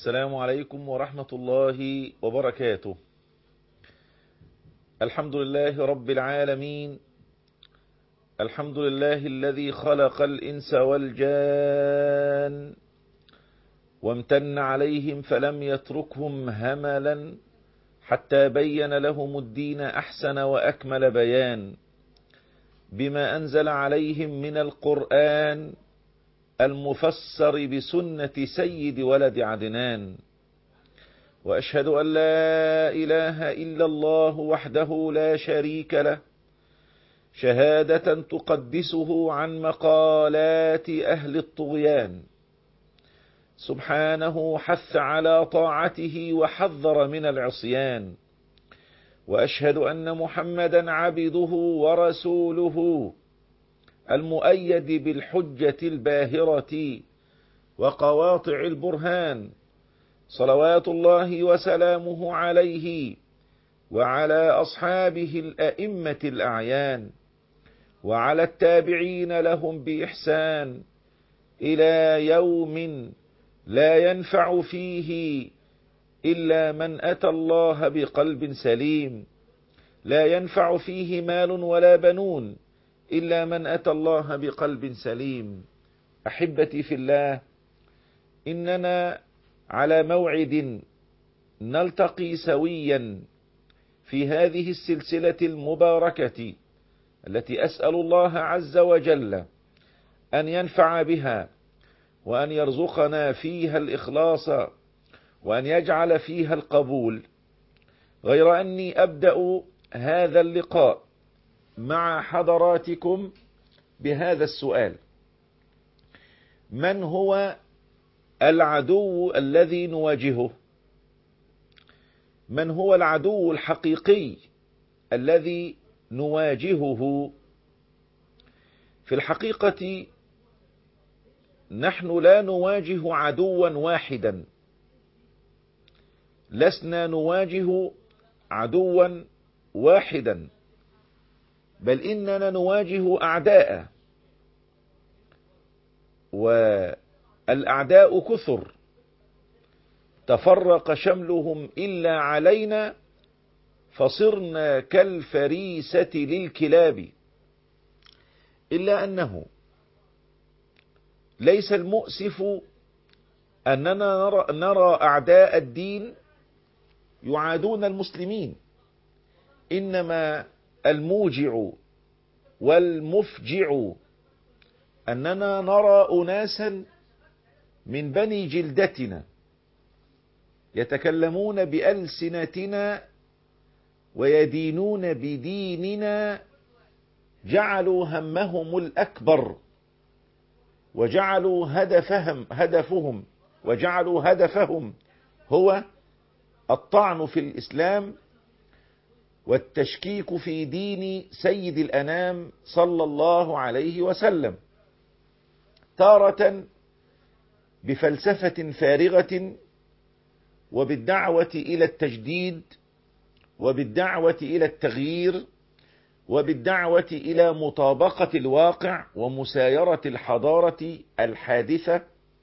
السلام عليكم ورحمة الله وبركاته. الحمد لله رب العالمين، الحمد لله الذي خلق الإنس والجان وامتن عليهم فلم يتركهم هملا حتى بين لهم الدين أحسن وأكمل بيان بما أنزل عليهم من القرآن المفسر بسنة سيد ولد عدنان. وأشهد أن لا إله إلا الله وحده لا شريك له شهادة تقدسه عن مقالات أهل الطغيان. سبحانه حث على طاعته وحذر من العصيان. وأشهد أن محمدا عبده ورسوله المؤيد بالحجة الباهرة وقواطع البرهان، صلوات الله وسلامه عليه وعلى أصحابه الأئمة الأعيان وعلى التابعين لهم بإحسان إلى يوم لا ينفع فيه إلا من أتى الله بقلب سليم، لا ينفع فيه مال ولا بنون إلا من أتى الله بقلب سليم. أحبتي في الله، إننا على موعد نلتقي سويا في هذه السلسلة المباركة التي أسأل الله عز وجل أن ينفع بها وأن يرزقنا فيها الإخلاص وأن يجعل فيها القبول. غير أني أبدأ هذا اللقاء مع حضراتكم بهذا السؤال: من هو العدو الذي نواجهه؟ من هو العدو الحقيقي الذي نواجهه؟ في الحقيقة نحن لا نواجه عدوا واحدا، لسنا نواجه عدوا واحدا، بل إننا نواجه أعداء، والأعداء كثر تفرق شملهم إلا علينا فصرنا كالفريسة للكلاب. إلا أنه ليس المؤسف أننا نرى أعداء الدين يعادون المسلمين، إنما الموجع والمفجع أننا نرى أناسا من بني جلدتنا يتكلمون بألسنتنا ويدينون بديننا، جعلوا همهم الأكبر وجعلوا هدفهم هو الطعن في الإسلام والتشكيك في دين سيد الأنام صلى الله عليه وسلم، تارة بفلسفة فارغة وبالدعوة إلى التجديد وبالدعوة إلى التغيير وبالدعوة إلى مطابقة الواقع ومسايرة الحضارة الحادثة.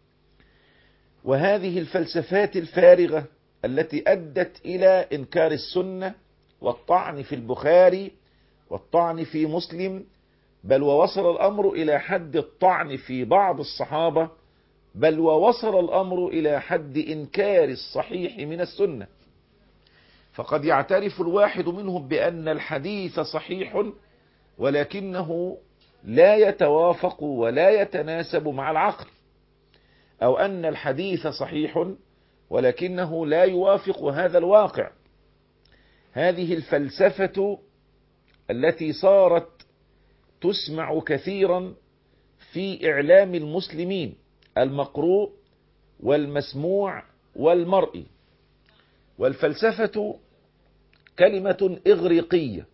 وهذه الفلسفات الفارغة التي أدت إلى إنكار السنة والطعن في البخاري والطعن في مسلم، بل ووصل الأمر إلى حد الطعن في بعض الصحابة، بل ووصل الأمر إلى حد إنكار الصحيح من السنة. فقد يعترف الواحد منهم بأن الحديث صحيح ولكنه لا يتوافق ولا يتناسب مع العقل، أو أن الحديث صحيح ولكنه لا يوافق هذا الواقع. هذه الفلسفة التي صارت تسمع كثيرا في إعلام المسلمين المقروء والمسموع والمرئي. والفلسفة كلمة إغريقية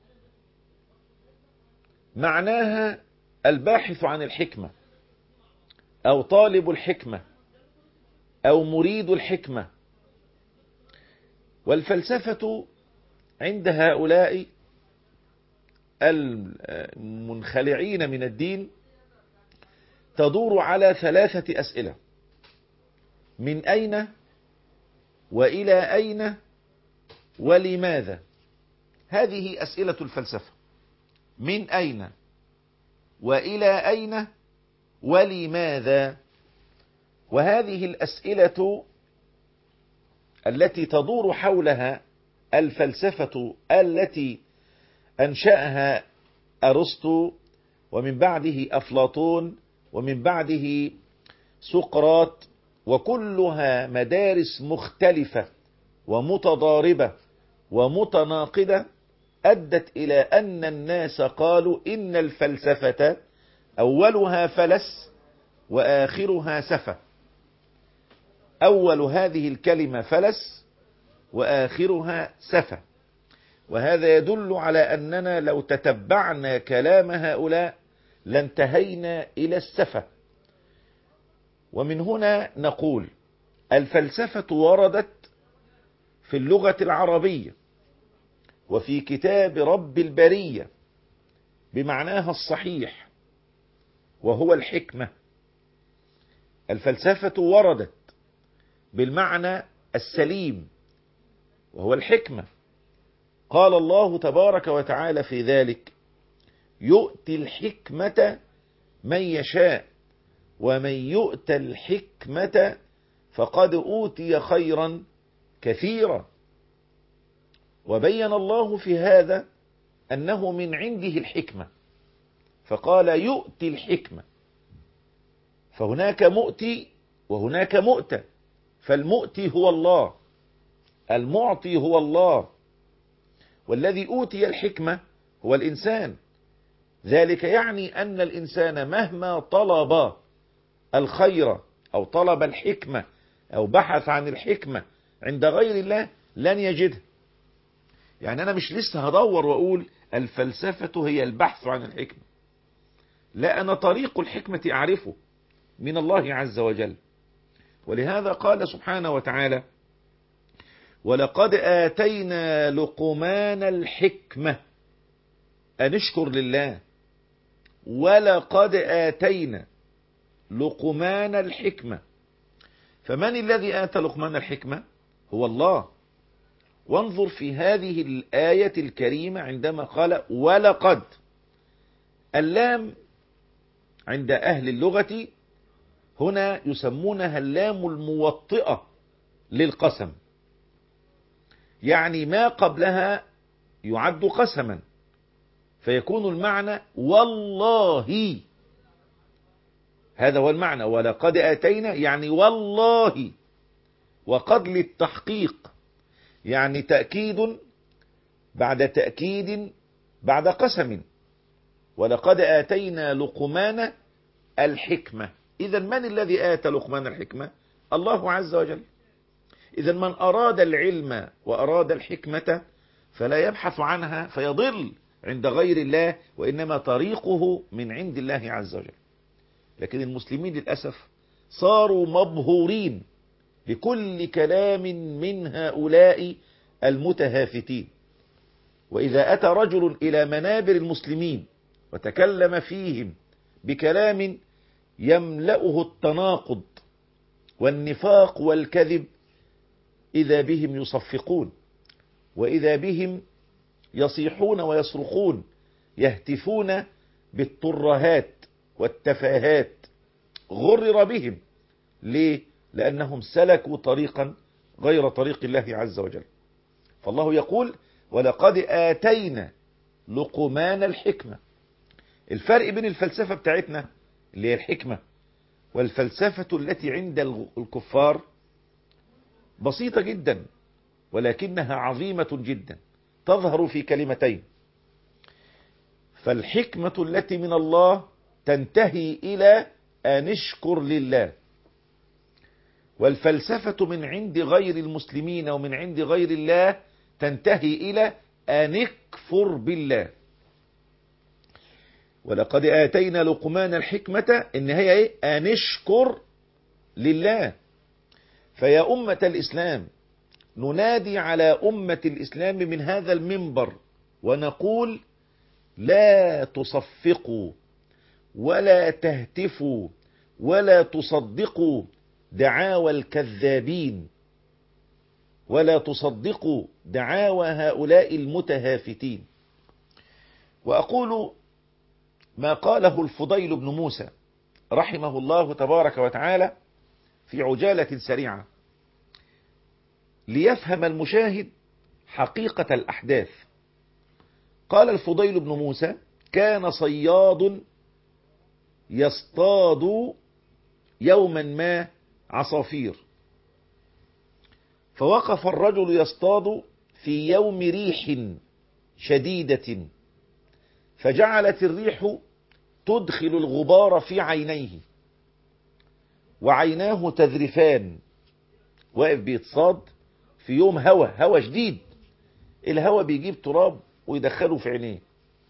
معناها الباحث عن الحكمة أو طالب الحكمة أو مريد الحكمة. والفلسفة عند هؤلاء المنخلعين من الدين تدور على 3 أسئلة: من أين وإلى أين ولماذا. هذه أسئلة الفلسفة: من أين وإلى أين ولماذا. وهذه الأسئلة التي تدور حولها الفلسفة التي أنشأها أرسطو، ومن بعده أفلاطون، ومن بعده سقراط، وكلها مدارس مختلفة ومتضاربة ومتناقضة، أدت إلى أن الناس قالوا إن الفلسفة أولها فلس وآخرها سفة. أول هذه الكلمة فلس وآخرها سفة. وهذا يدل على أننا لو تتبعنا كلام هؤلاء لانتهينا إلى السفة. ومن هنا نقول الفلسفة وردت في اللغة العربية وفي كتاب رب البرية بمعناها الصحيح وهو الحكمة. الفلسفة وردت بالمعنى السليم وهو الحكمة. قال الله تبارك وتعالى في ذلك: يؤتي الحكمة من يشاء ومن يؤت الحكمة فقد أوتي خيرا كثيرا. وبين الله في هذا أنه من عنده الحكمة، فقال يؤتي الحكمة. فهناك مؤتي وهناك مؤتى، فالمؤتي هو الله، المعطي هو الله، والذي أوتي الحكمة هو الإنسان. ذلك يعني أن الإنسان مهما طلب الخير أو طلب الحكمة أو بحث عن الحكمة عند غير الله لن يجدها. يعني أنا مش لسه هدور وأقول الفلسفة هي البحث عن الحكمة، لا، أنا طريق الحكمة أعرفه من الله عز وجل. ولهذا قال سبحانه وتعالى: ولقد آتينا لقمان الحكمة أن اشكر لله. ولقد آتينا لقمان الحكمة. فمن الذي آتى لقمان الحكمة؟ هو الله. وانظر في هذه الآية الكريمة عندما قال ولقد، اللام عند أهل اللغة هنا يسمونها اللام الموطئة للقسم، يعني ما قبلها يعد قسما، فيكون المعنى والله. هذا هو المعنى، ولقد آتينا يعني والله، وقد للتحقيق، يعني تأكيد بعد تأكيد بعد قسم. ولقد آتينا لقمان الحكمة. إذا من الذي آتى لقمان الحكمة؟ الله عز وجل. إذا من أراد العلم وأراد الحكمة فلا يبحث عنها فيضل عند غير الله، وإنما طريقه من عند الله عز وجل. لكن المسلمين للأسف صاروا مبهورين بكل كلام من هؤلاء المتهافتين. وإذا أتى رجل إلى منابر المسلمين وتكلم فيهم بكلام يملأه التناقض والنفاق والكذب، إذا بهم يصفقون، وإذا بهم يصيحون ويصرخون، يهتفون بالترهات والتفاهات. غرر بهم. ليه؟ لأنهم سلكوا طريقا غير طريق الله عز وجل. فالله يقول ولقد آتينا لقمان الحكمة. الفرق بين الفلسفة بتاعتنا اللي هي الحكمة والفلسفة التي عند الكفار بسيطة جدا، ولكنها عظيمة جدا، تظهر في كلمتين. فالحكمة التي من الله تنتهي إلى أن اشكر لله، والفلسفة من عند غير المسلمين ومن عند غير الله تنتهي إلى أن اكفر بالله. ولقد آتينا لقمان الحكمة إن هي إيه؟ أن اشكر لله. فيا أمة الإسلام ننادي على أمة الإسلام من هذا المنبر ونقول لا تصفقوا ولا تهتفوا ولا تصدقوا دعاوى الكذابين. ولا تصدقوا دعاوى هؤلاء المتهافتين. وأقول ما قاله الفضيل بن موسى رحمه الله تبارك وتعالى في عجالة سريعة ليفهم المشاهد حقيقة الأحداث. قال الفضيل بن موسى: كان صياد يصطاد يوما ما عصافير، فوقف الرجل يصطاد في يوم ريح شديدة، فجعلت الريح تدخل الغبار في عينيه وعيناه تذرفان. واقف بيتصاد في يوم هوا شديد، الهوا بيجيب تراب ويدخله في عينيه،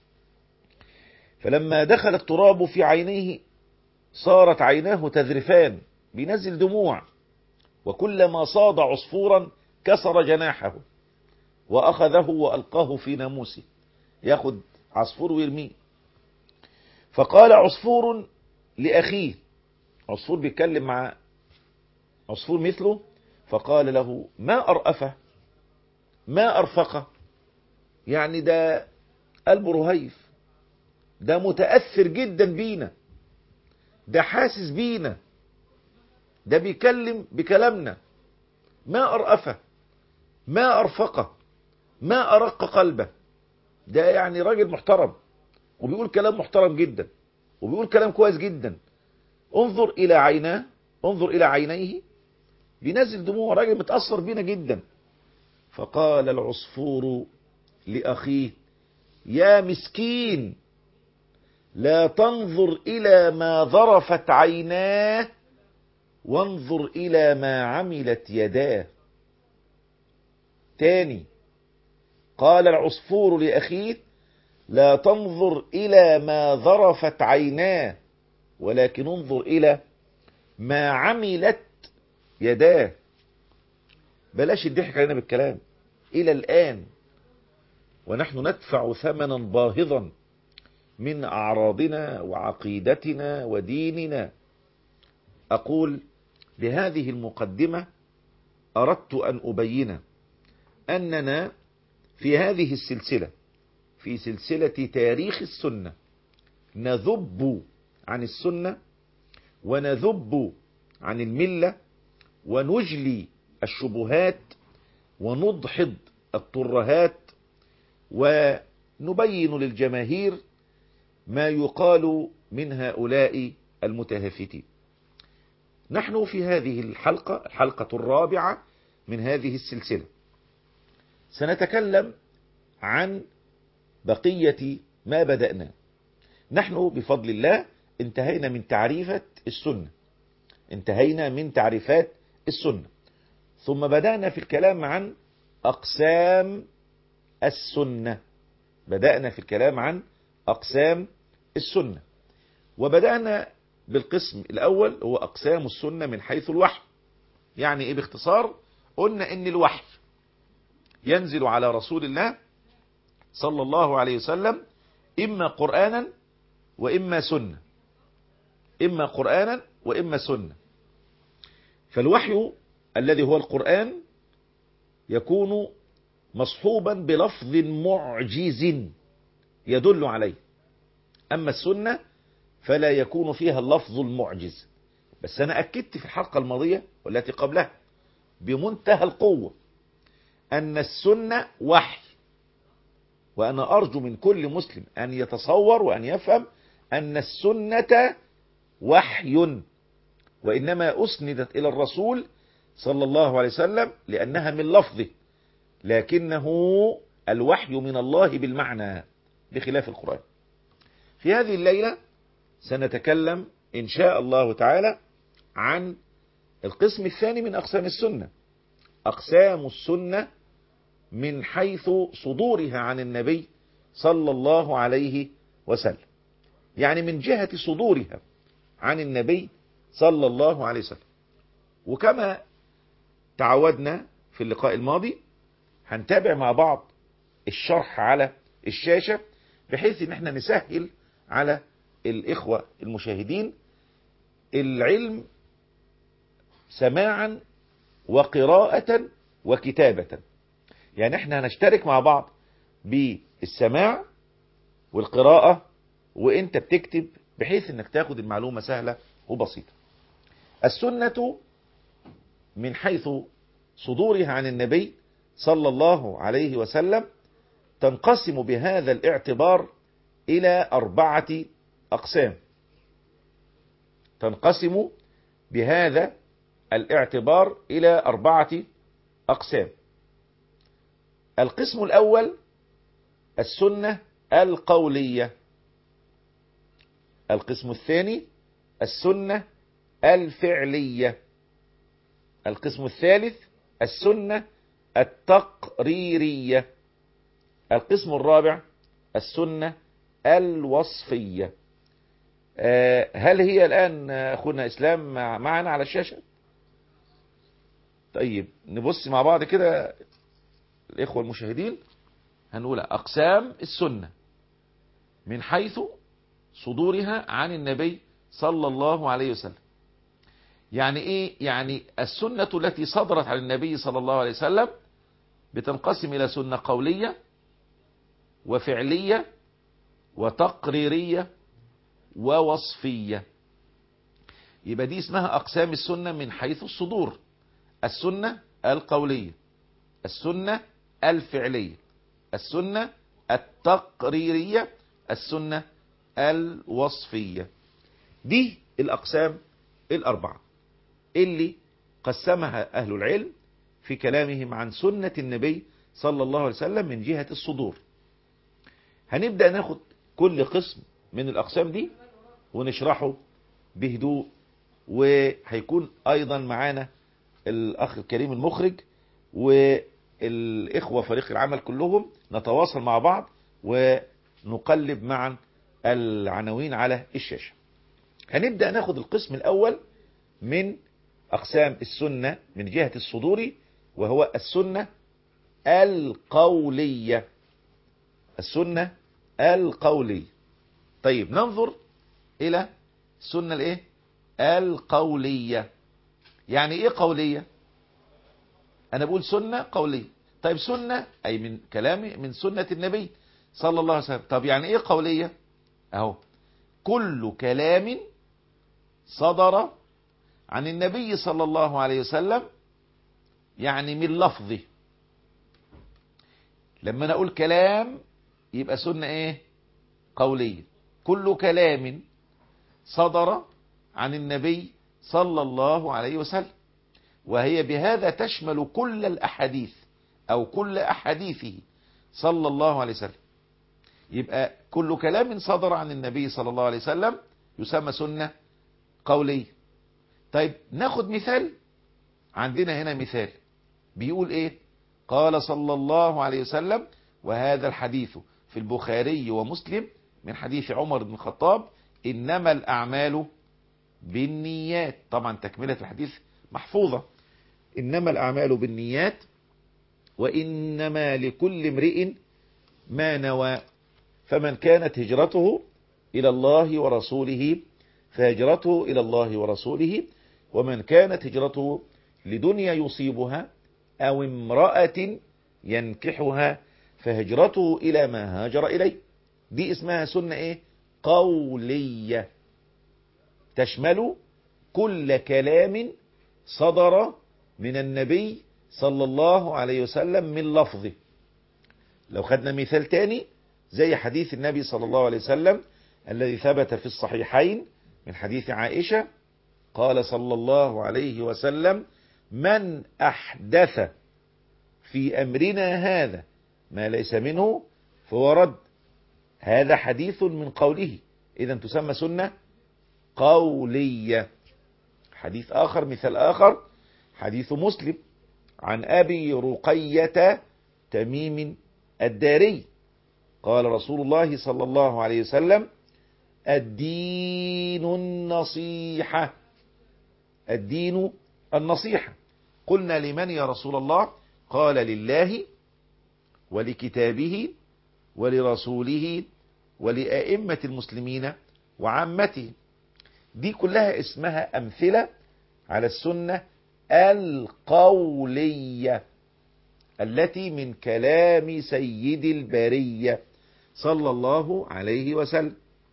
فلما دخل التراب في عينيه صارت عيناه تذرفان، بينزل دموع، وكلما صاد عصفورا كسر جناحه وأخذه وألقاه في ناموسه، ياخد عصفور ويرميه. فقال عصفور لأخيه، عصفور بيتكلم مع عصفور مثله، فقال له: ما أرأفه، ما أرفقه، يعني ده قلبه رهيف، ده متأثر جدا بينا، ده حاسس بينا، ده بيكلم بكلامنا. ما أرأفه، ما أرفقه، ما أرق قلبه، ده يعني راجل محترم وبيقول كلام محترم جدا وبيقول كلام كويس جدا. انظر إلى عيناه، انظر إلى عينيه، بينزل دموع، راجل متأثر بينا جدا. فقال العصفور لأخيه: يا مسكين، لا تنظر إلى ما ظرفت عيناه، وانظر إلى ما عملت يداه. تاني قال العصفور لأخيه: لا تنظر إلى ما ظرفت عيناه، ولكن انظر إلى ما عملت يداه. بلاش الضحك علينا بالكلام. إلى الآن ونحن ندفع ثمنا باهظا من أعراضنا وعقيدتنا وديننا. أقول بهذه المقدمة أردت أن أبين أننا في هذه السلسلة، في سلسلة تاريخ السنة، نذب عن السنة ونذب عن الملة ونجلي الشبهات ونضحض الترهات ونبين للجماهير ما يقال من هؤلاء المتهافتين. نحن في هذه الحلقة الرابعة من هذه السلسلة سنتكلم عن بقية ما بدأنا. نحن بفضل الله انتهينا من تعريفات السنة، انتهينا من تعريفات السنة، ثم بدأنا في الكلام عن أقسام السنة. بدأنا في الكلام عن أقسام السنة، وبدأنا بالقسم الأول هو أقسام السنة من حيث الوحي. يعني إيه باختصار؟ قلنا إن الوحي ينزل على رسول الله صلى الله عليه وسلم إما قرآنا وإما سنة، إما قرآنا وإما سنة. فالوحي الذي هو القرآن يكون مصحوبا بلفظ معجز يدل عليه، أما السنة فلا يكون فيها اللفظ المعجز. بس أنا أكدت في الحلقة الماضية والتي قبلها بمنتهى القوة أن السنة وحي، وأنا أرجو من كل مسلم أن يتصور وأن يفهم أن السنة وحي، وإنما أسندت إلى الرسول صلى الله عليه وسلم لأنها من لفظه، لكنه الوحي من الله بالمعنى بخلاف القرآن. في هذه الليلة سنتكلم إن شاء الله تعالى عن القسم الثاني من أقسام السنة، أقسام السنة من حيث صدورها عن النبي صلى الله عليه وسلم، يعني من جهة صدورها عن النبي صلى الله عليه وسلم. وكما تعودنا في اللقاء الماضي هنتابع مع بعض الشرح على الشاشة بحيث ان احنا نسهل على الإخوة المشاهدين العلم سماعا وقراءة وكتابة. يعني احنا هنشترك مع بعض بالسماع والقراءة وانت بتكتب، بحيث انك تاخد المعلومة سهلة وبسيطة. السنة من حيث صدورها عن النبي صلى الله عليه وسلم تنقسم بهذا الاعتبار إلى 4 أقسام. تنقسم بهذا الاعتبار إلى 4 أقسام. القسم الأول السنة القولية. القسم الثاني السنة الفعلية. القسم الثالث السنة التقريرية. القسم الرابع السنة الوصفية. هل هي الآن أخونا إسلام معنا على الشاشة؟ طيب نبص مع بعض كده الإخوة المشاهدين. هنقول أقسام السنة من حيث صدورها عن النبي صلى الله عليه وسلم. يعني إيه؟ يعني السنة التي صدرت عن النبي صلى الله عليه وسلم بتنقسم إلى سنة قولية وفعلية وتقريرية ووصفية. يبقى دي اسمها أقسام السنة من حيث الصدور: السنة القولية، السنة الفعلية، السنة التقريرية، السنة الوصفية. دي الأقسام ال4 اللي قسمها أهل العلم في كلامهم عن سنة النبي صلى الله عليه وسلم من جهة الصدور. هنبدأ ناخد كل قسم من الأقسام دي ونشرحه بهدوء، وهيكون أيضا معانا الأخ الكريم المخرج والإخوة فريق العمل كلهم، نتواصل مع بعض ونقلب معا العناوين على الشاشة. هنبدأ ناخد القسم الأول من أقسام السنة من جهة الصدور، وهو السنة القولية. السنة القولية. طيب ننظر إلى السنة الإيه؟ القولية. يعني إيه قولية؟ أنا بقول سنة قولية. طيب سنة أي من كلامي من سنة النبي صلى الله عليه وسلم. طب يعني إيه قولية؟ أهو كل كلام صدر عن النبي صلى الله عليه وسلم، يعني من لفظه. لما نقول كلام يبقى سنة ايه؟ قولية. كل كلام صدر عن النبي صلى الله عليه وسلم، وهي بهذا تشمل كل الأحاديث أو كل أحاديثه صلى الله عليه وسلم. يبقى كل كلام صدر عن النبي صلى الله عليه وسلم يسمى سنة قولية. طيب ناخد مثال. عندنا هنا مثال بيقول ايه؟ قال صلى الله عليه وسلم، وهذا الحديث في البخاري ومسلم من حديث عمر بن الخطاب: إنما الأعمال بالنيات. طبعا تكملة الحديث محفوظة: إنما الأعمال بالنيات وإنما لكل امرئ ما نوى، فمن كانت هجرته إلى الله ورسوله فهجرته إلى الله ورسوله، ومن كانت هجرته لدنيا يصيبها أو امرأة ينكحها فهجرته إلى ما هاجر إليه. دي اسمها سنة إيه؟ قولية، تشمل كل كلام صدر من النبي صلى الله عليه وسلم من لفظه. لو خدنا مثال تاني زي حديث النبي صلى الله عليه وسلم الذي ثبت في الصحيحين من حديث عائشة، قال صلى الله عليه وسلم: من أحدث في أمرنا هذا ما ليس منه فهو رد. هذا حديث من قوله، إذا تسمى سنة قولية. حديث آخر، مثال آخر، حديث مسلم عن أبي رقية تميم الداري قال رسول الله صلى الله عليه وسلم: الدين النصيحة. الدين النصيحة. قلنا: لمن يا رسول الله؟ قال: لله ولكتابه ولرسوله ولأئمة المسلمين وعامته. دي كلها اسمها أمثلة على السنة القولية. التي من كلام سيد البرية صلى الله عليه وسلم.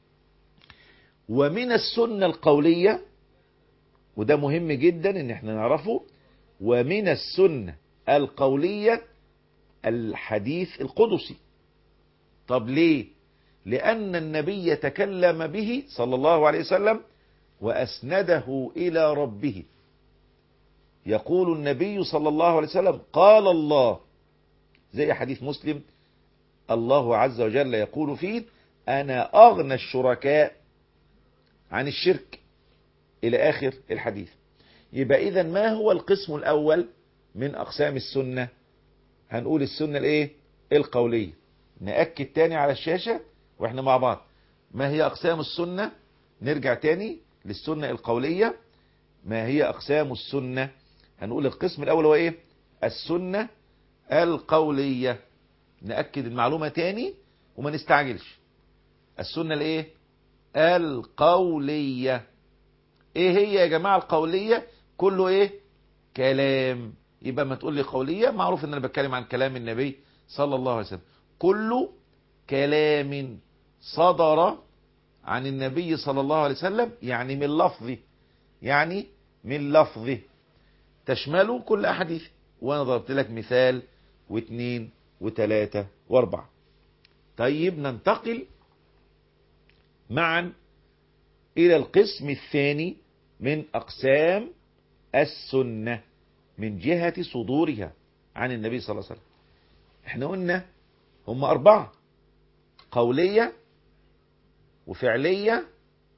ومن السنة القولية، وده مهم جدا ان احنا نعرفه، ومن السنة القولية الحديث القدسي. طب ليه؟ لأن النبي تكلم به صلى الله عليه وسلم وأسنده إلى ربه. يقول النبي صلى الله عليه وسلم قال الله، زي حديث مسلم الله عز وجل يقول فيه أنا أغنى الشركاء عن الشرك إلى آخر الحديث. يبقى إذن ما هو القسم الأول من أقسام السنة؟ هنقول السنة الإيه؟ القولية. نأكد تاني على الشاشة وإحنا مع بعض ما هي أقسام السنة. نرجع تاني للسنة القولية. ما هي أقسام السنة؟ هنقول القسم الأول هو إيه؟ السنة القولية. نأكد المعلومة تاني وما نستعجلش. السنة الإيه؟ القولية. إيه هي يا جماعة القولية؟ كله إيه؟ كلام. يبقى ما تقول لي قولية، معروف ان انا بتكلم عن كلام النبي صلى الله عليه وسلم. كل كلام صدر عن النبي صلى الله عليه وسلم، يعني من لفظه، يعني من لفظه، تشمل كل أحاديث. وانا ضربت لك مثال واثنين وثلاثة واربعة. طيب ننتقل معا الى القسم الثاني من اقسام السنة من جهة صدورها عن النبي صلى الله عليه وسلم. احنا قلنا هم 4: قولية وفعلية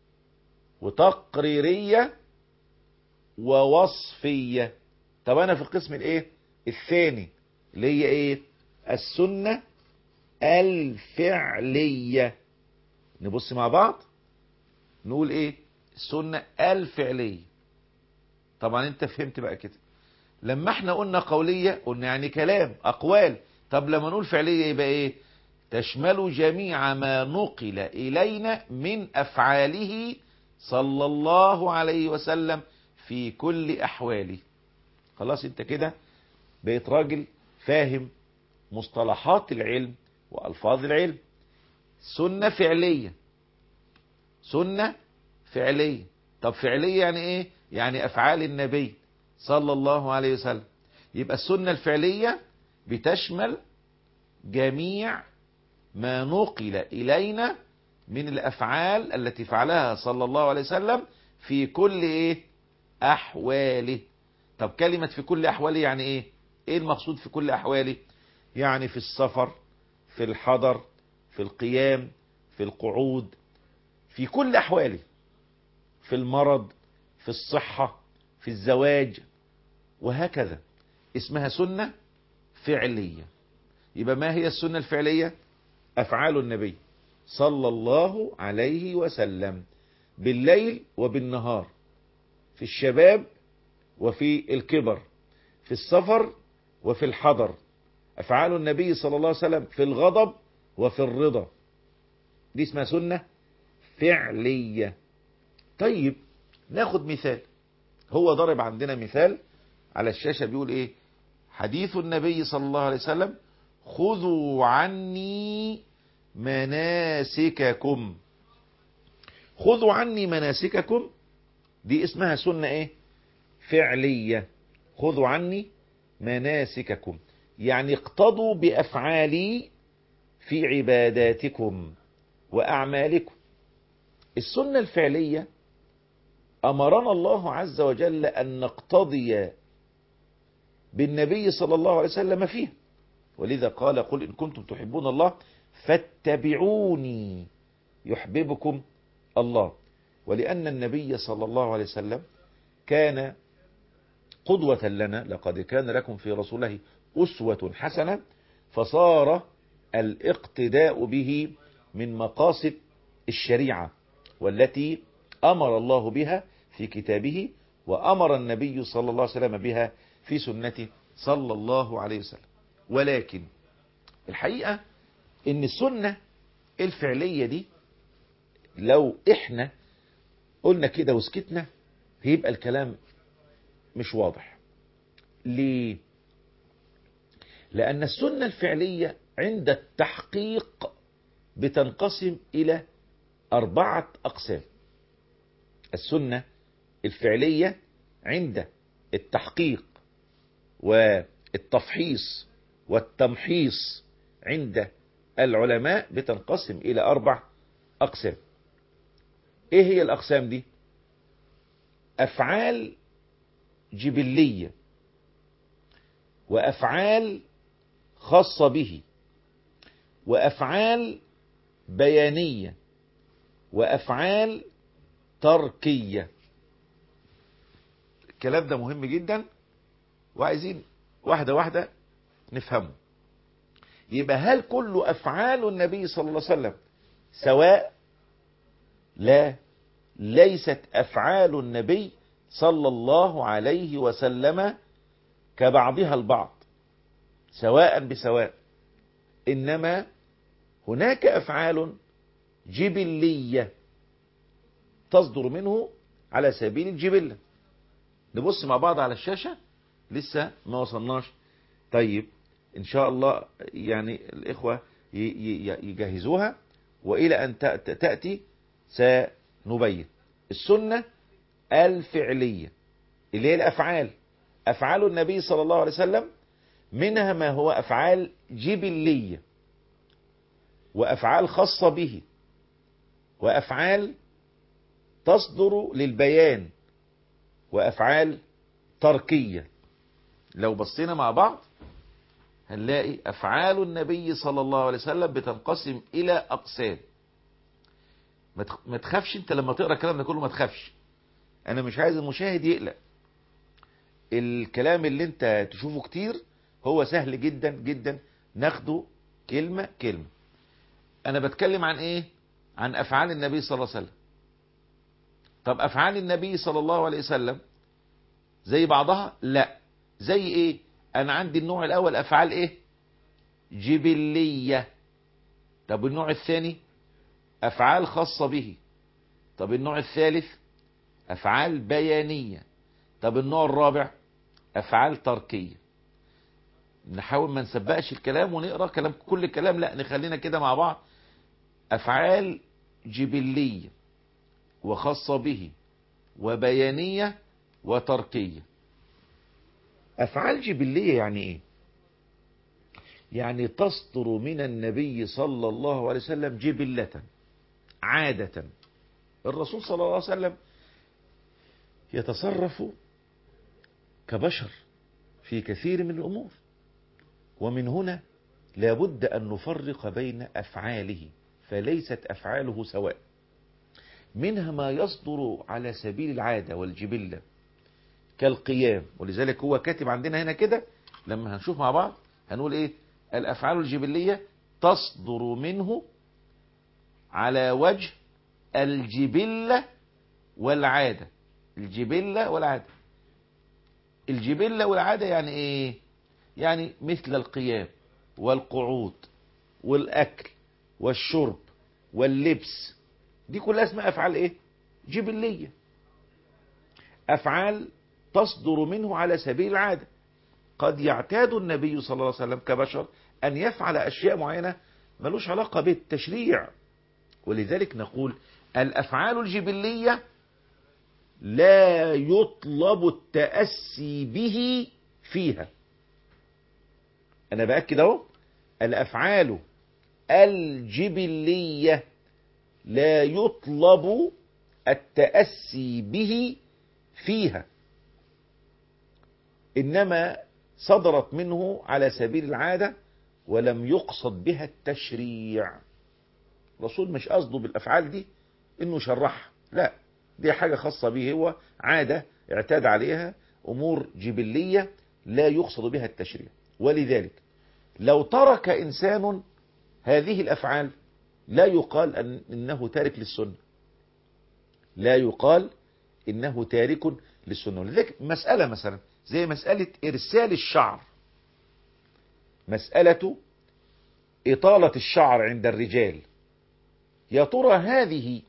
وتقريرية ووصفية. طب انا في القسم الايه الثاني اللي هي ايه؟ السنة الفعلية. نبص مع بعض نقول ايه؟ السنة الفعلية. طبعا انت فهمت بقى كده. لما احنا قلنا قولية قلنا يعني كلام أقوال. طب لما نقول فعلية يبقى ايه؟ تشمل جميع ما نقل إلينا من أفعاله صلى الله عليه وسلم في كل أحواله. خلاص انت كده بقيت راجل فاهم مصطلحات العلم وألفاظ العلم. سنة فعلية. سنة فعلية. طب فعلية يعني ايه؟ يعني أفعال النبي صلى الله عليه وسلم. يبقى السنة الفعلية بتشمل جميع ما نقل إلينا من الأفعال التي فعلها صلى الله عليه وسلم في كل إيه؟ أحواله. طب كلمة في كل أحواله يعني إيه؟ إيه المقصود في كل أحواله؟ يعني في السفر، في الحضر، في القيام، في القعود، في كل أحواله، في المرض، في الصحة، في الزواج، وهكذا. اسمها سنة فعلية. يبقى ما هي السنة الفعلية؟ أفعال النبي صلى الله عليه وسلم بالليل وبالنهار، في الشباب وفي الكبر، في السفر وفي الحضر. أفعال النبي صلى الله عليه وسلم في الغضب وفي الرضا. دي اسمها سنة فعلية. طيب ناخد مثال. هو ضرب عندنا مثال على الشاشة بيقول ايه؟ حديث النبي صلى الله عليه وسلم خذوا عني مناسككم. خذوا عني مناسككم دي اسمها سنة ايه؟ فعلية. خذوا عني مناسككم يعني اقتضوا بأفعالي في عباداتكم وأعمالكم. السنة الفعلية أمرنا الله عز وجل أن نقتضي بالنبي صلى الله عليه وسلم فيه، ولذا قال قل إن كنتم تحبون الله فاتبعوني يحببكم الله. ولأن النبي صلى الله عليه وسلم كان قدوة لنا، لقد كان لكم في رسوله أسوة حسنة، فصار الاقتداء به من مقاصد الشريعة والتي أمر الله بها في كتابه، وأمر النبي صلى الله عليه وسلم بها في سنته صلى الله عليه وسلم. ولكن الحقيقة ان السنة الفعلية دي لو احنا قلنا كده وسكتنا هيبقى الكلام مش واضح. ليه؟ لأن السنة الفعلية عند التحقيق بتنقسم إلى 4 أقسام. السنة الفعلية عند التحقيق والتفحيص والتمحيص عند العلماء بتنقسم إلى 4 أقسام. إيه هي الأقسام دي؟ أفعال جبلية، وأفعال خاصة به، وأفعال بيانية، وأفعال تركية. الكلام ده مهم جدا وعايزين واحدة واحدة نفهمه. يبقى هل كل أفعال النبي صلى الله عليه وسلم سواء؟ لا، ليست أفعال النبي صلى الله عليه وسلم كبعضها البعض سواء بسواء، إنما هناك أفعال جبلية تصدر منه على سبيل الجبلة. نبص مع بعض على الشاشة، لسه ما وصلناش. طيب إن شاء الله يعني الإخوة يجهزوها، وإلى أن تأتي سنبين السنة الفعلية اللي هي الأفعال. أفعال النبي صلى الله عليه وسلم منها ما هو أفعال جبلية، وأفعال خاصة به، وأفعال تصدر للبيان، وأفعال تركية. لو بصينا مع بعض هنلاقي أفعال النبي صلى الله عليه وسلم بتنقسم إلى أقسام. ما تخافش انت لما تقرأ الكلام ده كله، ما تخافش. أنا مش عايز المشاهد يقلق. الكلام اللي انت تشوفه كتير هو سهل جدا جدا، ناخده كلمة كلمة. أنا بتكلم عن إيه؟ عن أفعال النبي صلى الله عليه وسلم. طب أفعال النبي صلى الله عليه وسلم زي بعضها؟ لا. زي إيه؟ أنا عندي النوع الأول أفعال إيه؟ جبلية. طب النوع الثاني أفعال خاصة به. طب النوع الثالث أفعال بيانية. طب النوع الرابع أفعال تركية. نحاول ما نسبقش الكلام ونقرأ كلام كل الكلام، لا نخلينا كده مع بعض. أفعال جبلية وخاصة به وبيانية وتركية. أفعال جبلية يعني إيه؟ يعني تصدر من النبي صلى الله عليه وسلم جبلة، عادة. الرسول صلى الله عليه وسلم يتصرف كبشر في كثير من الأمور، ومن هنا لابد أن نفرق بين أفعاله، فليست أفعاله سواء. منها ما يصدر على سبيل العادة والجبلة كالقيام، ولذلك هو كاتب عندنا هنا كده. لما هنشوف مع بعض هنقول ايه؟ الأفعال الجبلية تصدر منه على وجه الجبلة والعادة. الجبلة والعادة. الجبلة والعادة يعني ايه؟ يعني مثل القيام والقعود والأكل والشرب واللبس، دي كلها اسمها أفعال ايه؟ جبلية. أفعال تصدر منه على سبيل العادة. قد يعتاد النبي صلى الله عليه وسلم كبشر أن يفعل أشياء معينة ملوش علاقة بالتشريع، ولذلك نقول الأفعال الجبلية لا يطلب التأسي به فيها. أنا بأكد أهو، الأفعال الجبلية لا يطلب التأسي به فيها، إنما صدرت منه على سبيل العادة ولم يقصد بها التشريع. الرسول مش قصده بالأفعال دي إنه شرحها، لا، دي حاجة خاصة به، هو عادة اعتاد عليها، أمور جبلية لا يقصد بها التشريع. ولذلك لو ترك إنسان هذه الأفعال لا يقال إنه تارك للسنة، لا يقال إنه تارك للسنة. لذلك مسألة مثلا زي مسألة إرسال الشعر، مسألة إطالة الشعر عند الرجال، يا ترى هذه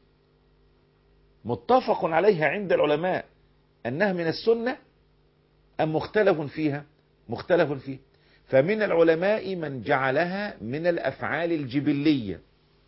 متفق عليها عند العلماء أنها من السنة أم مختلف فيها؟ مختلف فيه. فمن العلماء من جعلها من الأفعال الجبلية،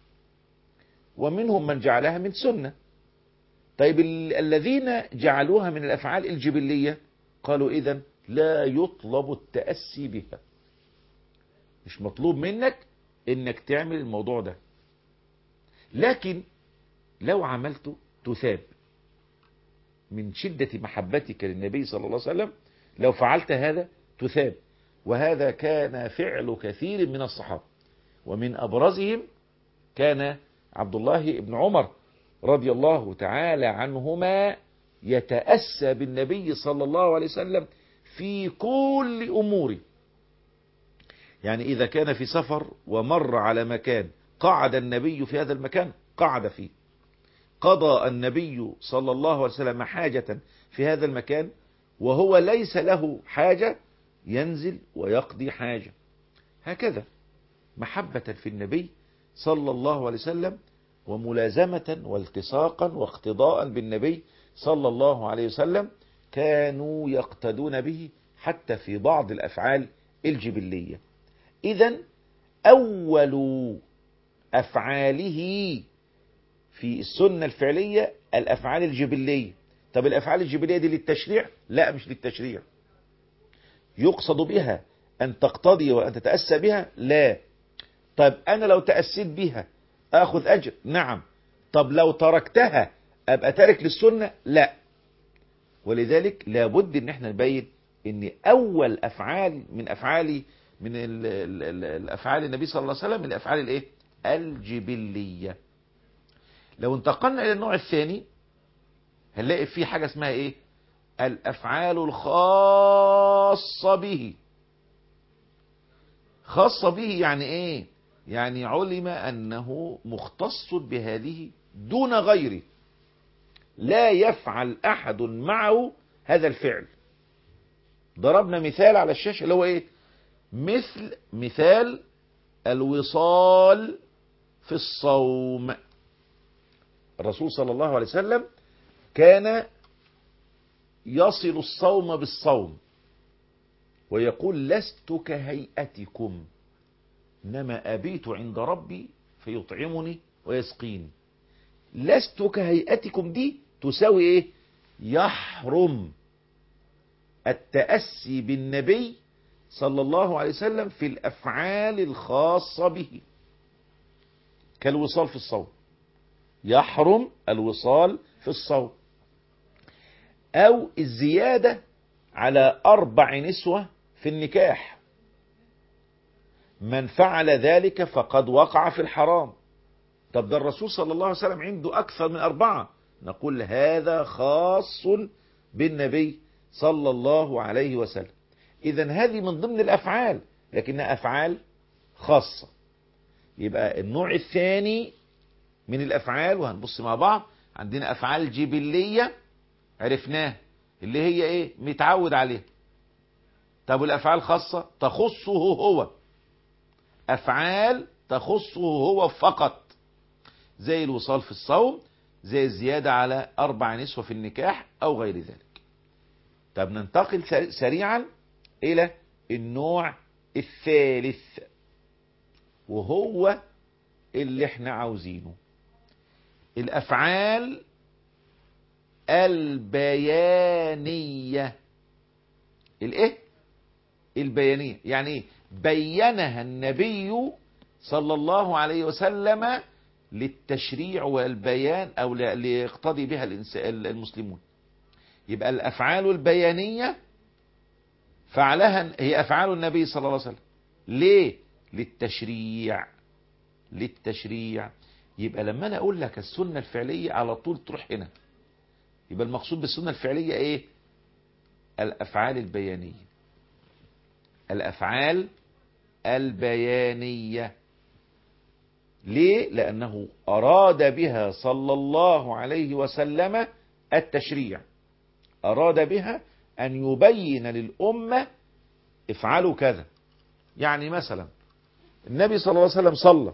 ومنهم من جعلها من سنة. طيب الذين جعلوها من الأفعال الجبلية قالوا إذن لا يطلب التأسي بها، مش مطلوب منك إنك تعمل الموضوع ده، لكن لو عملته تثاب من شدة محبتك للنبي صلى الله عليه وسلم. لو فعلت هذا تثاب، وهذا كان فعل كثير من الصحابة، ومن أبرزهم كان عبد الله بن عمر رضي الله تعالى عنهما يتأسى بالنبي صلى الله عليه وسلم في كل أموره. يعني إذا كان في سفر ومر على مكان قعد النبي في هذا المكان قعد فيه، قضى النبي صلى الله عليه وسلم حاجة في هذا المكان وهو ليس له حاجة ينزل ويقضي حاجة. هكذا محبة في النبي صلى الله عليه وسلم، وملازمة والتصاقا واقتضاء بالنبي صلى الله عليه وسلم، كانوا يقتدون به حتى في بعض الأفعال الجبلية. إذن أول أفعاله في السنة الفعلية الأفعال الجبلية. طب الأفعال الجبلية دي للتشريع؟ لا، مش للتشريع. يقصد بها أن تقتضي وأن تتأسى بها؟ لا. طب أنا لو تأسيت بها أخذ أجر؟ نعم. طب لو تركتها أبقى تارك للسنة؟ لا. ولذلك لابد ان احنا نبين ان اول افعال من افعال الافعال النبي صلى الله عليه وسلم الافعال الايه؟ الجبلية. لو انتقلنا الى النوع الثاني هنلاقي فيه حاجة اسمها ايه؟ الافعال الخاصة به. خاصة به يعني ايه؟ يعني علم انه مختص بهذه دون غيره، لا يفعل احد معه هذا الفعل. ضربنا مثال على الشاشة اللي هو ايه؟ مثال الوصال في الصوم. الرسول صلى الله عليه وسلم كان يصل الصوم بالصوم، ويقول لست كهيئتكم إنما أبيت عند ربي فيطعمني ويسقيني. لست كهيئتكم دي تساوي ايه؟ يحرم التأسي بالنبي صلى الله عليه وسلم في الأفعال الخاصة به كالوصال في الصوم. يحرم الوصال في الصوم، أو الزيادة على 4 نسوة في النكاح. من فعل ذلك فقد وقع في الحرام. طب ده الرسول صلى الله عليه وسلم عنده أكثر من 4، نقول هذا خاص بالنبي صلى الله عليه وسلم. إذن هذه من ضمن الأفعال لكنها أفعال خاصة. يبقى النوع الثاني من الأفعال، وهنبص مع بعض، عندنا أفعال جبلية عرفناه اللي هي إيه؟ متعود عليه. طب الأفعال خاصة تخصه هو، أفعال تخصه هو فقط، زي الوصال في الصوم، زي الزيادة على 4 نسوة في النكاح أو غير ذلك. طب ننتقل سريعا إلى النوع الثالث، وهو اللي احنا عاوزينه، الأفعال البيانية. الايه؟ البيانية. يعني ايه؟ بينها النبي صلى الله عليه وسلم للتشريع والبيان، او ليقتضي بها المسلمون. يبقى الافعال البيانية فعلها هي افعال النبي صلى الله عليه وسلم. ليه؟ للتشريع. للتشريع. يبقى لما انا اقول لك السنة الفعلية على طول تروح هنا. يبقى المقصود بالسنة الفعلية ايه؟ الافعال البيانية. الافعال البيانية. ليه؟ لأنه أراد بها صلى الله عليه وسلم التشريع، أراد بها أن يبين للأمة افعلوا كذا. يعني مثلا النبي صلى الله عليه وسلم صلى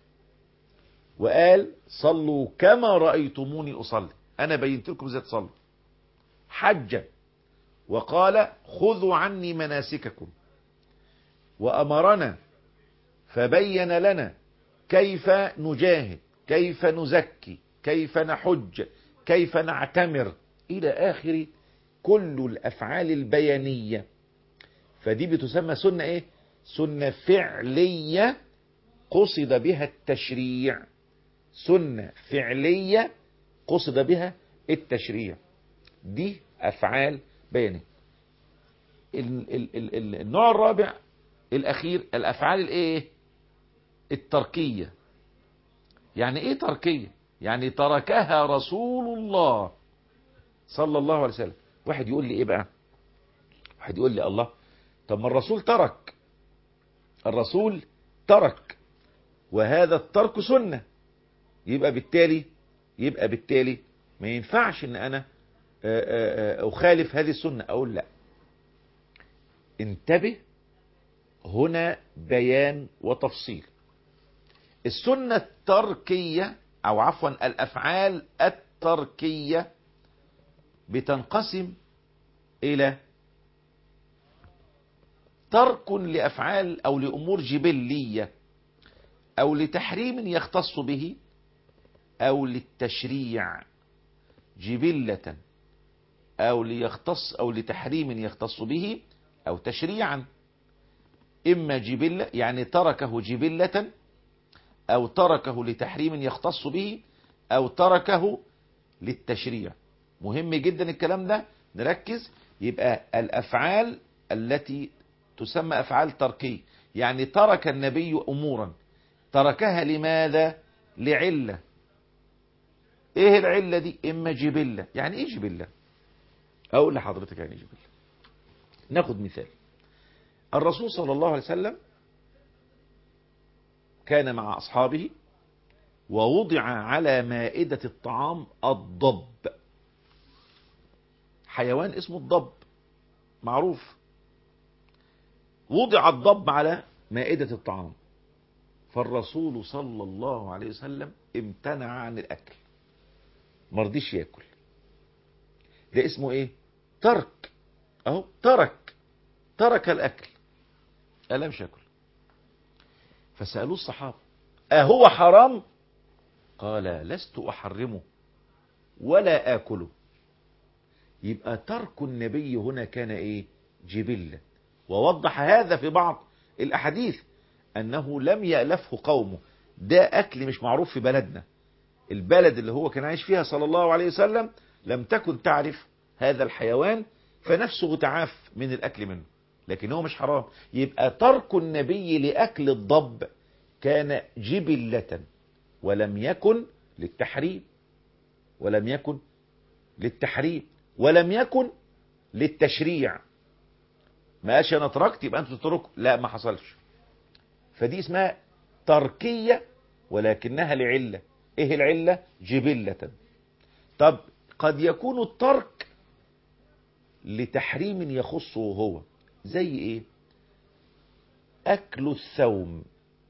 وقال صلوا كما رأيتموني أصلي، أنا بينت لكم ازاي تصلوا. حج وقال خذوا عني مناسككم. وأمرنا فبين لنا كيف نجاهد، كيف نزكي، كيف نحج، كيف نعتمر إلى آخر كل الأفعال البيانية. فدي بتسمى سنة إيه؟ سنة فعلية قصد بها التشريع. سنة فعلية قصد بها التشريع، دي أفعال بيانية. النوع الرابع الأخير الأفعال الإيه؟ التركية. يعني إيه تركية؟ يعني تركها رسول الله صلى الله عليه وسلم. واحد يقول لي إيه بقى؟ واحد يقول لي الله، طب ما الرسول ترك، الرسول ترك وهذا الترك سنة، يبقى بالتالي ما ينفعش ان انا اخالف هذه السنة. اقول لا، انتبه، هنا بيان وتفصيل. السنة التركية او عفوا الافعال التركية بتنقسم الى ترك لافعال او لامور جبلية او لتحريم يختص به او للتشريع جبلة او ليختص او لتحريم يختص به او تشريعا. اما جبلة يعني تركه جبلة او تركه لتحريم يختص به او تركه للتشريع. مهم جدا الكلام ده نركز. يبقى الافعال التي تسمى افعال تركية يعني ترك النبي امورا، تركها لماذا؟ لعلة. ايه العلة دي؟ اما جبلة. يعني ايه جبلة؟ اقول لحضرتك يعني ايه جبلة. ناخد مثال. الرسول صلى الله عليه وسلم كان مع اصحابه ووضع على مائدة الطعام الضب. حيوان اسمه الضب معروف. وضع الضب على مائدة الطعام، فالرسول صلى الله عليه وسلم امتنع عن الاكل، مرضيش ياكل. ده اسمه ايه؟ ترك. اهو ترك الاكل، قال مش ياكل. فسألوه الصحابة اهو حرام؟ قال لست احرمه ولا اكله. يبقى ترك النبي هنا كان ايه؟ جبلة. ووضح هذا في بعض الاحاديث انه لم يألفه قومه. ده اكل مش معروف في بلدنا، البلد اللي هو كان عايش فيها صلى الله عليه وسلم لم تكن تعرف هذا الحيوان، فنفسه تعاف من الاكل منه، لكن هو مش حرام. يبقى ترك النبي لأكل الضب كان جبلة ولم يكن للتحريم، ولم يكن للتشريع. ما قالش انا تركت يبقى انتوا تتركوا، لا ما حصلش. فدي اسمها تركية ولكنها لعلة. ايه العلة؟ جبلة. طب قد يكون الترك لتحريم يخصه هو، زي ايه؟ اكل الثوم.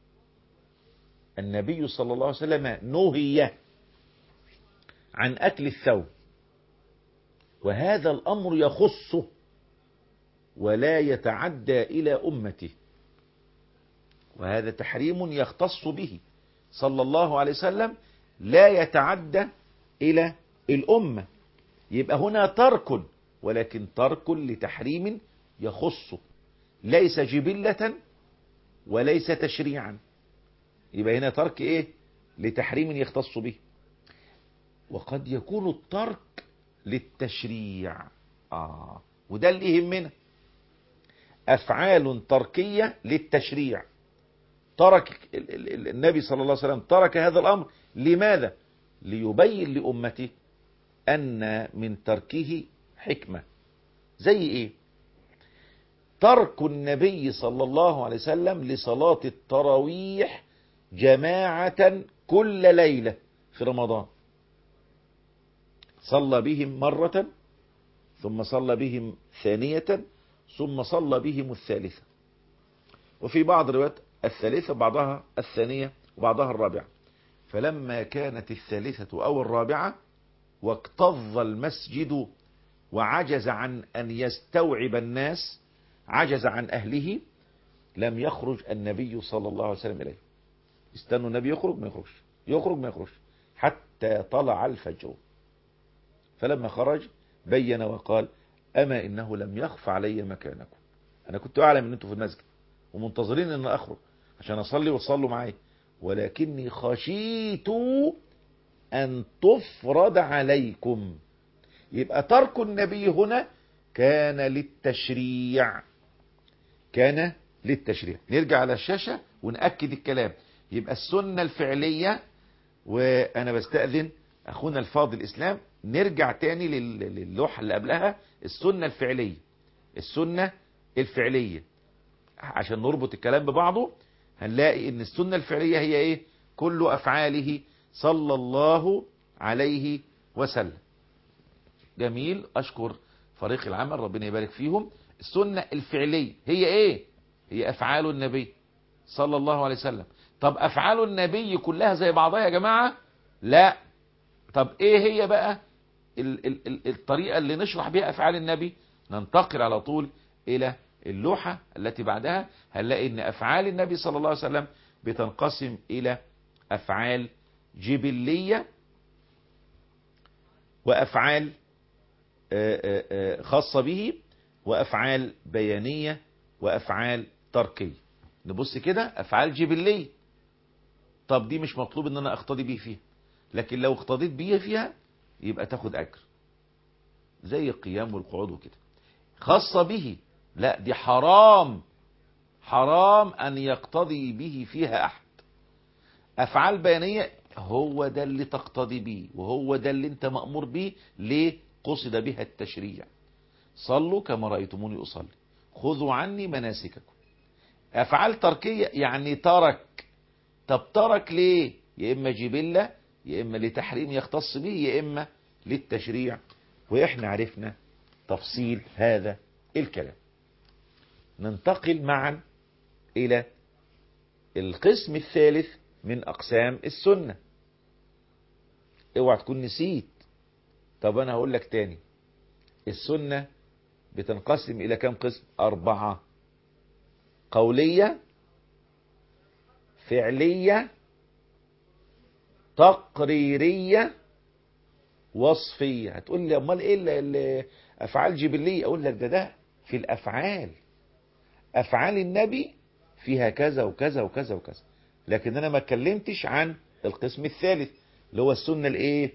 النبي صلى الله عليه وسلم نهي عن اكل الثوم، وهذا الامر يخصه ولا يتعدى الى امته، وهذا تحريم يختص به صلى الله عليه وسلم لا يتعدى الى الامة. يبقى هنا ترك، ولكن ترك لتحريم يخصه، ليس جبلة وليس تشريعا. يبقى هنا ترك ايه؟ لتحريم يختص به. وقد يكون الترك للتشريع. وده اللي يهمنا، افعال تركية للتشريع. ترك النبي صلى الله عليه وسلم ترك هذا الامر لماذا؟ ليبين لامته ان من تركه حكمة. زي ايه؟ ترك النبي صلى الله عليه وسلم لصلاة التراويح جماعة كل ليلة في رمضان. صلى بهم مرة، ثم صلى بهم ثانية، ثم صلى بهم الثالثة، وفي بعض الروايات الثالثة بعضها الثانية وبعضها الرابعة. فلما كانت الثالثة أو الرابعة واكتظ المسجد وعجز عن أن يستوعب الناس، عجز عن أهله، لم يخرج النبي صلى الله عليه وسلم إليه. استنوا النبي يخرج ما يخرجش، يخرج ما يخرجش حتى طلع الفجر. فلما خرج بين وقال أما إنه لم يخف علي مكانكم. أنا كنت أعلم أن أنتم في المسجد ومنتظرين أن أخرج عشان أصلي وتصلوا معي، ولكني خشيت أن تفرض عليكم. يبقى ترك النبي هنا كان للتشريع، كان للتشريع. نرجع على الشاشة ونأكد الكلام. يبقى السنة الفعلية، وأنا بستأذن أخونا الفاضل الإسلام نرجع تاني للوحة اللي قبلها. السنة الفعلية، السنة الفعلية عشان نربط الكلام ببعضه هنلاقي ان السنة الفعلية هي ايه؟ كل افعاله صلى الله عليه وسلم. جميل، اشكر فريق العمل ربنا يبارك فيهم. السنة الفعلية هي ايه؟ هي افعال النبي صلى الله عليه وسلم. طب افعال النبي كلها زي بعضها يا جماعة؟ لا. طب ايه هي بقى الطريقة اللي نشرح بها افعال النبي؟ ننتقل على طول الى اللوحة التي بعدها. هنلاقي ان افعال النبي صلى الله عليه وسلم بتنقسم الى افعال جبلية، وافعال خاصة به، وافعال بيانية، وافعال تركية. نبص كده، افعال جبلية، طب دي مش مطلوب ان انا اقتدي به فيها، لكن لو اقتديت بيه فيها يبقى تاخد اجر زي القيام والقعود وكده. خاصة به لا، دي حرام، حرام ان يقتدي به فيها احد. افعال بيانية هو ده اللي تقتدي به، وهو ده اللي انت مأمور به. ليه؟ قصد بها التشريع. صلوا كما رأيتموني اصلي، خذوا عني مناسككم. افعال تركية يعني ترك. طب ترك ليه؟ يا اما جبلة، يا اما لتحريم يختص به، يا اما للتشريع. واحنا عرفنا تفصيل هذا الكلام. ننتقل معا الى القسم الثالث من اقسام السنة. اوعى تكون نسيت. طب انا هقول لك تاني، السنة بتنقسم الى كم قسم؟ 4: قولية، فعلية، تقريرية، وصفية. هتقول لي امال ايه افعال جبلية؟ اقول لك ده في الافعال. افعال النبي فيها كذا وكذا وكذا وكذا، لكن انا ما اتكلمتش عن القسم الثالث اللي هو السنة الايه؟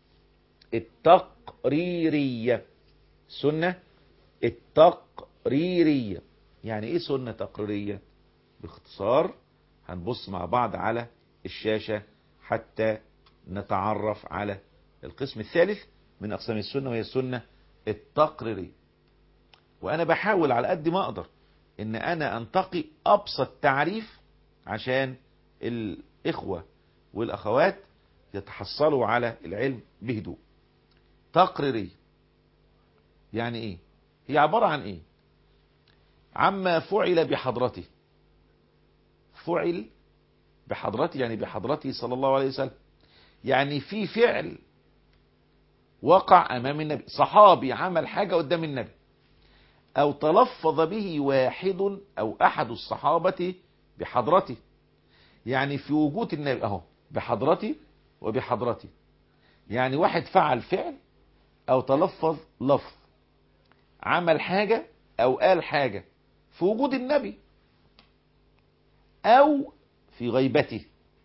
التقريرية. سنة التقريرية. يعني ايه سنة تقريرية؟ باختصار هنبص مع بعض على الشاشة حتى نتعرف على القسم الثالث من اقسام السنة، وهي السنة التقريرية. وانا بحاول على قد ما اقدر ان انا انتقي ابسط تعريف عشان الاخوة والاخوات يتحصلوا على العلم بهدوء. تقريرية يعني ايه؟ هي عبارة عن ايه؟ عما فعل بحضرته. فعل بحضرته يعني بحضرته صلى الله عليه وسلم. يعني في فعل وقع امام النبي، صحابي عمل حاجة قدام النبي، او تلفظ به واحد او احد الصحابة بحضرته. يعني في وجود النبي اهو، بحضرته وبحضرته. يعني واحد فعل فعل او تلفظ لفظ، عمل حاجة او قال حاجة في وجود النبي او في غيبته،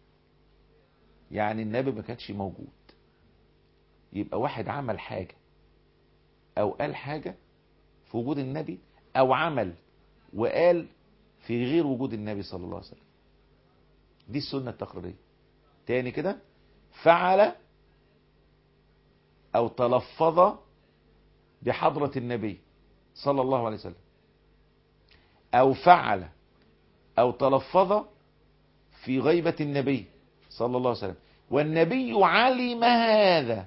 يعني النبي ما كانش موجود. يبقى واحد عمل حاجة او قال حاجة في وجود النبي، او عمل وقال في غير وجود النبي صلى الله عليه وسلم. دي السنة التقريرية. تاني كده، فعل او تلفظ بحضرة النبي صلى الله عليه وسلم، او فعل او تلفظ في غيبة النبي صلى الله عليه وسلم، والنبي علم هذا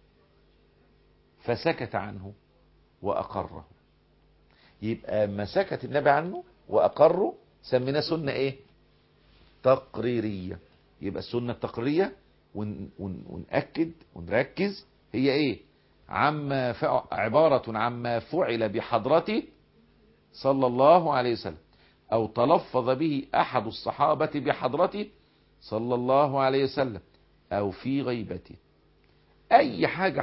فسكت عنه وأقره. يبقى ما سكت النبي عنه وأقره سمينا سنة ايه؟ تقريرية. يبقى السنة التقريرية ونأكد ونركز هي ايه؟ عبارة عما فعل بحضرته صلى الله عليه وسلم، أو تلفظ به أحد الصحابة بحضرته صلى الله عليه وسلم أو في غيبته. أي حاجة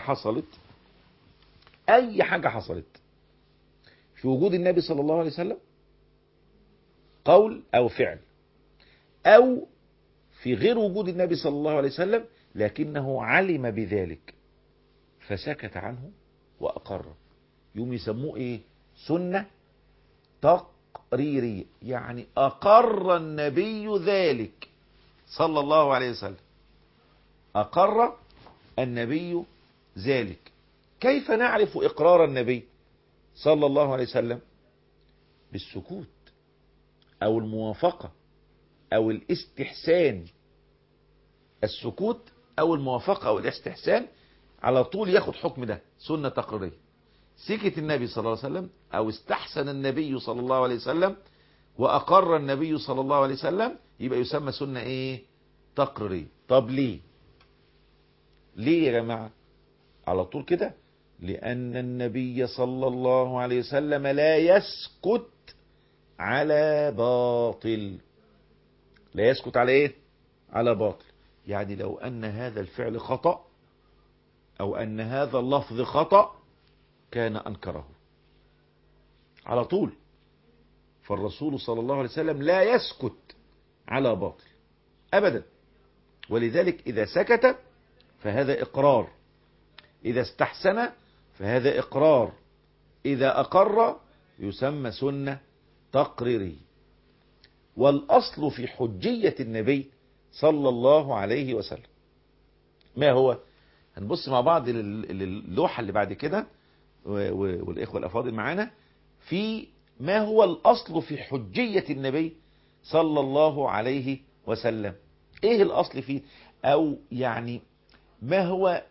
حصلت في وجود النبي صلى الله عليه وسلم، قول أو فعل، أو في غير وجود النبي صلى الله عليه وسلم لكنه علم بذلك فسكت عنه وأقر، يوم يسموه إيه؟ سنة تقريرية، يعني أقر النبي ذلك صلى الله عليه وسلم، أقر النبي ذلك. كيف نعرف إقرار النبي صلى الله عليه وسلم؟ بالسكوت أو الموافقة أو الاستحسان. السكوت أو الموافقة أو الاستحسان على طول ياخد حكم ده سنة تقريرية. سكت النبي صلى الله عليه وسلم أو استحسن النبي صلى الله عليه وسلم وأقر النبي صلى الله عليه وسلم، يبقى يسمى سنة إيه؟ تقريرية. طب ليه يا جماعة على طول كده؟ لأن النبي صلى الله عليه وسلم لا يسكت على باطل. لا يسكت على إيه؟ على باطل. يعني لو أن هذا الفعل خطأ أو أن هذا اللفظ خطأ كان أنكره على طول. فالرسول صلى الله عليه وسلم لا يسكت على باطل أبدا، ولذلك إذا سكت فهذا إقرار، إذا استحسن فهذا إقرار، إذا أقر يسمى سنة تقريرية. والأصل في حجية النبي صلى الله عليه وسلم ما هو؟ هنبص مع بعض للوحة اللي بعد كده والإخوة الأفاضل معانا في ما هو الأصل في حجية النبي صلى الله عليه وسلم. إيه الأصل فيه؟ أو يعني ما هو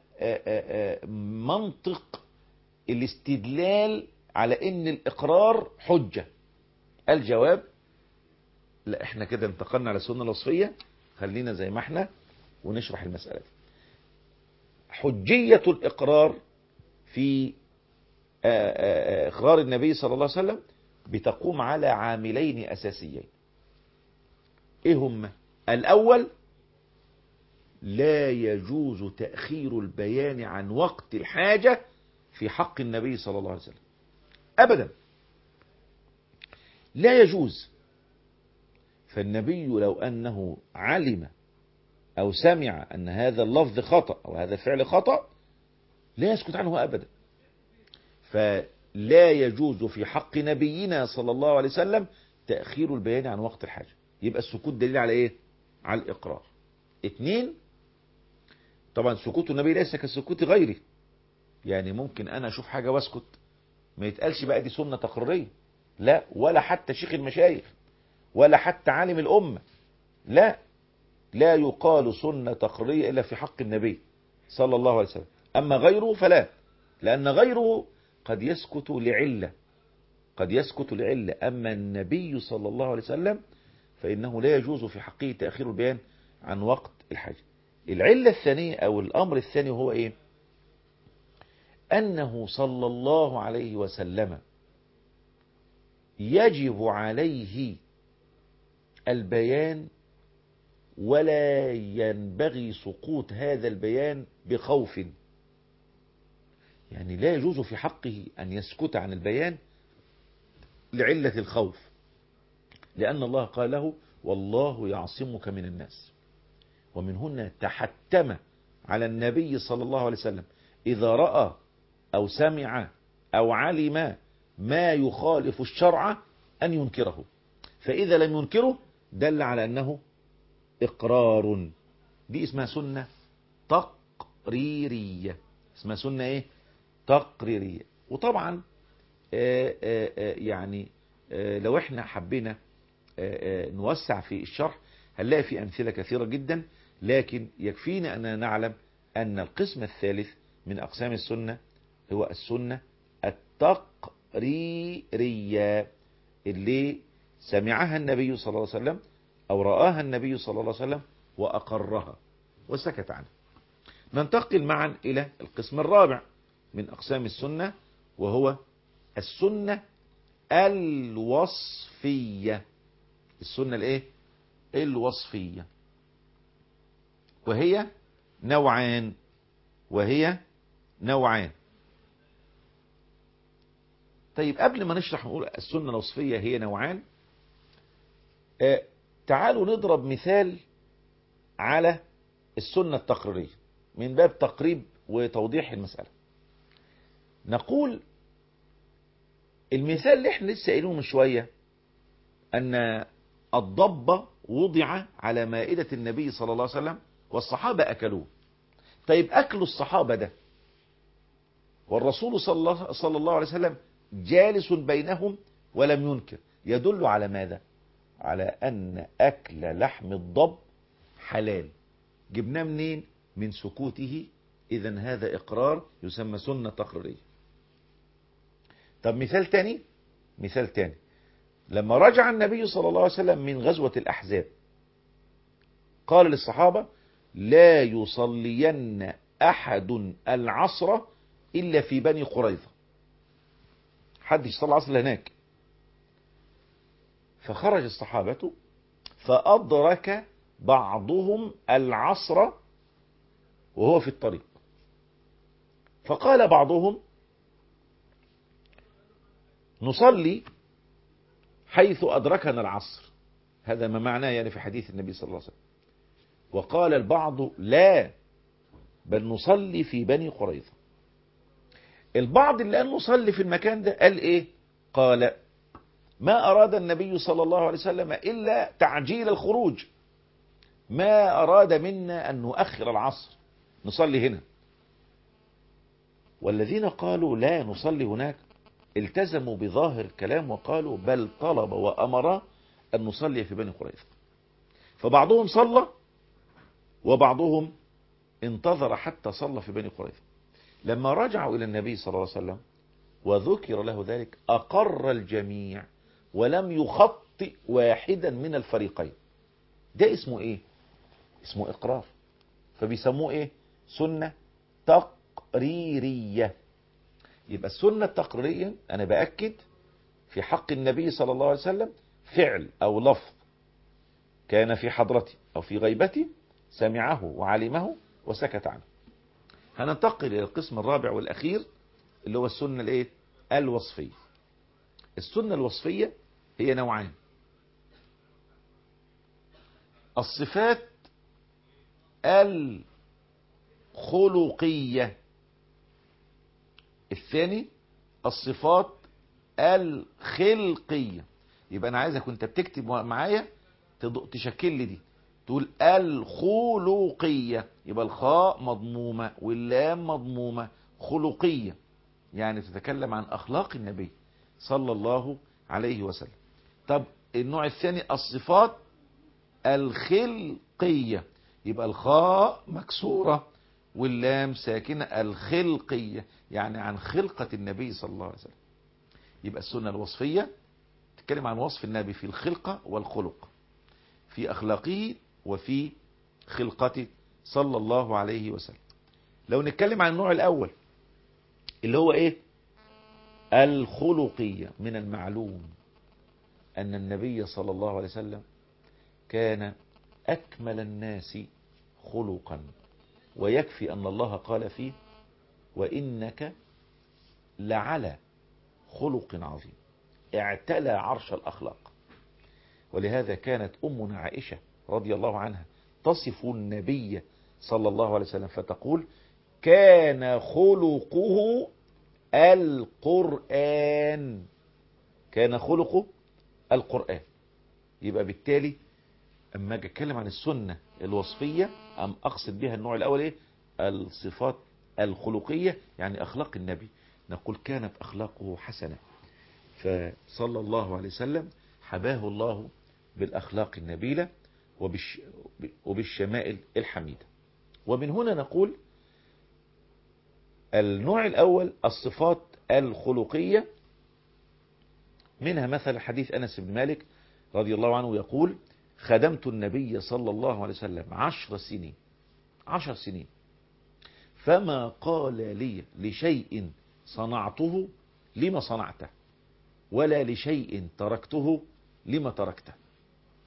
منطق الاستدلال على إن الإقرار حجة؟ الجواب لا، احنا كده انتقلنا على السنة الوصفية، خلينا زي ما احنا ونشرح المسألة دي. حجية الإقرار في إقرار النبي صلى الله عليه وسلم بتقوم على عاملين أساسيين. إيه هم؟ الأول، لا يجوز تأخير البيان عن وقت الحاجة في حق النبي صلى الله عليه وسلم أبدا، لا يجوز. فالنبي لو أنه علم أو سمع أن هذا اللفظ خطأ أو هذا الفعل خطأ لا يسكت عنه أبدا. فلا يجوز في حق نبينا صلى الله عليه وسلم تأخير البيان عن وقت الحاجة. يبقى السكوت دليل على إيه؟ على الإقرار. 2، طبعا سكوت النبي ليس كسكوت غيره، يعني ممكن أنا أشوف حاجة واسكت، ما يتقالش بقى دي سنة تقريرية، لا، ولا حتى شيخ المشايخ ولا حتى عالم الأمة، لا يقال سنة تقريرية إلا في حق النبي صلى الله عليه وسلم. أما غيره فلا، لأن غيره قد يسكت لعلة، أما النبي صلى الله عليه وسلم فإنه لا يجوز في حقه تأخير البيان عن وقت الحاجة. العلة الثانية أو الأمر الثاني هو إيه؟ أنه صلى الله عليه وسلم يجب عليه البيان، ولا ينبغي سقوط هذا البيان بخوف. يعني لا يجوز في حقه أن يسكت عن البيان لعلة الخوف، لأن الله قال له والله يعصمك من الناس. ومن هنا تحتم على النبي صلى الله عليه وسلم إذا رأى أو سمع أو علم ما يخالف الشرع أن ينكره، فإذا لم ينكره دل على أنه إقرار. دي اسمها سنة تقريرية، اسمها سنة إيه؟ تقريرية. وطبعا يعني لو احنا حبينا نوسع في الشرح هنلاقي في أمثلة كثيرة جدا، لكن يكفينا أننا نعلم أن القسم الثالث من أقسام السنة هو السنة التقريرية، اللي سمعها النبي صلى الله عليه وسلم أو رآها النبي صلى الله عليه وسلم وأقرها وسكت عنها. ننتقل معا إلى القسم الرابع من أقسام السنة، وهو السنة الوصفية. السنة الايه؟ الوصفية، وهي نوعان. طيب قبل ما نشرح نقول السنة الوصفية هي نوعان، تعالوا نضرب مثال على السنة التقريرية من باب تقريب وتوضيح المسألة. نقول المثال اللي احنا لسه قايلينه من شوية، أن الضب وضع على مائدة النبي صلى الله عليه وسلم والصحابة أكلوه. طيب أكل الصحابة ده والرسول صلى الله عليه وسلم جالس بينهم ولم ينكر، يدل على ماذا؟ على أن أكل لحم الضب حلال. جبناه منين؟ من سكوته. إذن هذا إقرار يسمى سنة تقريرية. طب مثال تاني، لما رجع النبي صلى الله عليه وسلم من غزوة الأحزاب قال للصحابة: لا يصلين أحد العصر إلا في بني قريظة، حد يصلي العصر هناك. فخرج الصحابة فأدرك بعضهم العصر وهو في الطريق، فقال بعضهم: نصلي حيث أدركنا العصر. هذا ما معناه يعني في حديث النبي صلى الله عليه وسلم. وقال البعض: لا، بل نصلي في بني قريظة. البعض اللي قال نصلي في المكان ده قال ايه؟ قال: ما أراد النبي صلى الله عليه وسلم إلا تعجيل الخروج، ما أراد منا أن نؤخر العصر، نصلي هنا. والذين قالوا لا نصلي هناك التزموا بظاهر الكلام وقالوا: بل طلب وأمر أن نصلي في بني قريظة. فبعضهم صلى وبعضهم انتظر حتى صلى في بني قريظة. لما رجعوا إلى النبي صلى الله عليه وسلم وذكر له ذلك أقر الجميع ولم يخطئ واحدا من الفريقين. ده اسمه ايه؟ اسمه إقرار. فبيسموه ايه؟ سنة تقريرية. يبقى السنة التقريرية أنا بأكد في حق النبي صلى الله عليه وسلم فعل أو لفظ كان في حضرتي أو في غيبتي سمعه وعلمه وسكت عنه. هننتقل إلى القسم الرابع والأخير اللي هو السنة الايه؟ الوصفية. السنة الوصفية هي نوعان: الصفات الخلقية، الثاني الصفات الخلقية. يبقى أنا عايزك وانت بتكتب معايا تشكل لي دي، تقول الخلقية، يبقى الخاء مضمومة واللام مضمومة. خلقية يعني تتكلم عن أخلاق النبي صلى الله عليه وسلم. طب النوع الثاني الصفات الخلقية، يبقى الخاء مكسورة واللام ساكنة. الخلقية يعني عن خلقة النبي صلى الله عليه وسلم. يبقى السنة الوصفية تتكلم عن وصف النبي في الخلقة والخلق، في أخلاقه وفي خلقته صلى الله عليه وسلم. لو نتكلم عن النوع الأول اللي هو إيه؟ الخلقية، من المعلوم أن النبي صلى الله عليه وسلم كان أكمل الناس خلقا، ويكفي أن الله قال فيه: وإنك لعلى خلق عظيم. اعتلى عرش الأخلاق. ولهذا كانت أمنا عائشة رضي الله عنها تصف النبي صلى الله عليه وسلم فتقول: كان خلقه القرآن. كان خلقه القرآن. يبقى بالتالي أما أجي أتكلم عن السنة الوصفية أقصد بها النوع الأول إيه؟ الصفات الخلقية، يعني أخلاق النبي. نقول كانت أخلاقه حسنة، فصلى الله عليه وسلم حباه الله بالأخلاق النبيلة وبالشمائل الحميدة. ومن هنا نقول النوع الأول الصفات الخلقية، منها مثل حديث أنس بن مالك رضي الله عنه يقول: خدمت النبي صلى الله عليه وسلم 10 سنين فما قال لي لشيء صنعته لما صنعته، ولا لشيء تركته لما تركته.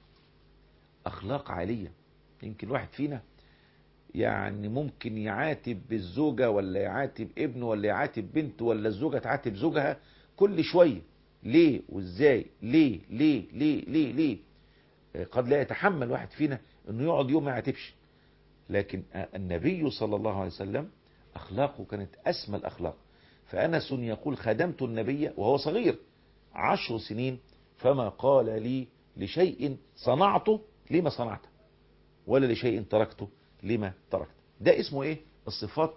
أخلاق عالية. يمكن الواحد فينا يعني ممكن يعاتب الزوجة ولا يعاتب ابنه ولا يعاتب بنته ولا الزوجة تعاتب زوجها كل شوية. ليه وازاي؟ ليه ليه ليه ليه ليه؟ قد لا يتحمل واحد فينا انه يقعد يوم ما يعاتبش. لكن النبي صلى الله عليه وسلم أخلاقه كانت أسمى الأخلاق. فأنس يقول خدمت النبي وهو صغير 10 سنين فما قال لي لشيء صنعته لما صنعته ولا لشيء تركته لما تركته. ده اسمه ايه؟ الصفات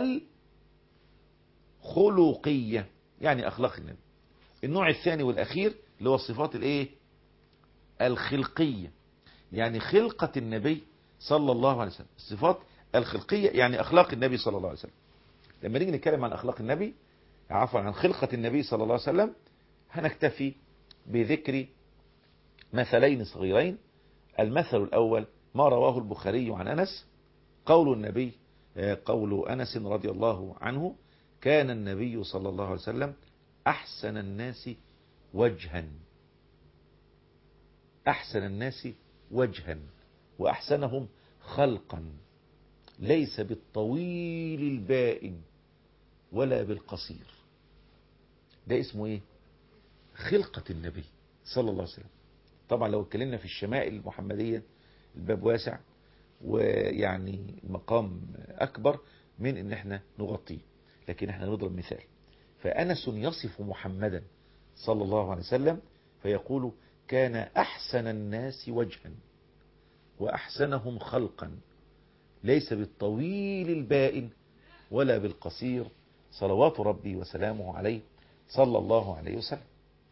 الخلقية، يعني أخلاق النبي. النوع الثاني والأخير اللي هو الصفات الايه؟ الخلقية، يعني خلقة النبي صلى الله عليه وسلم. الصفات الخلقية يعني أخلاق النبي صلى الله عليه وسلم. لما نيجي نتكلم عن أخلاق النبي، عفوا عن خلقة النبي صلى الله عليه وسلم، هنكتفي بذكر مثلين صغيرين. المثل الأول ما رواه البخاري عن أنس، قول النبي قول أنس رضي الله عنه كان النبي صلى الله عليه وسلم أحسن الناس وجها، أحسن الناس وجها وأحسنهم خلقا، ليس بالطويل البائن ولا بالقصير. ده اسمه ايه؟ خلقة النبي صلى الله عليه وسلم. طبعا لو اتكلمنا في الشمائل المحمدية الباب واسع، ويعني المقام أكبر من ان احنا نغطيه، لكن احنا نضرب مثال. فأنس يصف محمدا صلى الله عليه وسلم فيقول كان أحسن الناس وجها وأحسنهم خلقا، ليس بالطويل البائن ولا بالقصير، صلوات ربي وسلامه عليه صلى الله عليه وسلم.